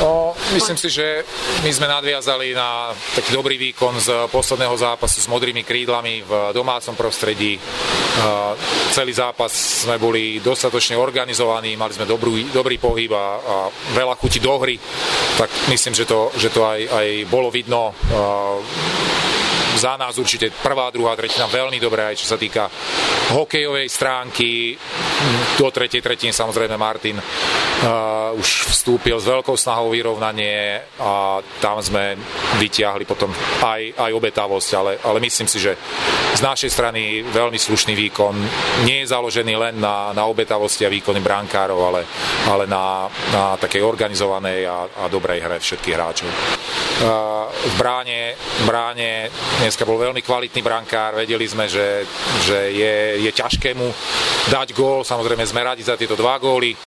Myslím si, že my sme nadviazali na taký dobrý výkon z posledného zápasu s modrými krídlami v domácom prostredí. Celý zápas sme boli dostatočne organizovaní, mali sme dobrý pohyb a veľa chuti do hry, tak myslím, že to aj bolo vidno. Za nás určite prvá, druhá tretina veľmi dobré, aj čo sa týka hokejovej stránky. Do tretej tretiny samozrejme Martin už vstúpil s veľkou snahou vyrovnanie a tam sme vytiahli potom aj obetavosť, ale myslím si, že z našej strany veľmi slušný výkon. Nie je založený len na obetavosti a výkony brankárov, ale na takej organizovanej a dobrej hre všetkých hráčov. V bráne dneska bol veľmi kvalitný brankár, vedeli sme, že je ťažké mu dať gól, samozrejme sme radi za tieto 2 góly.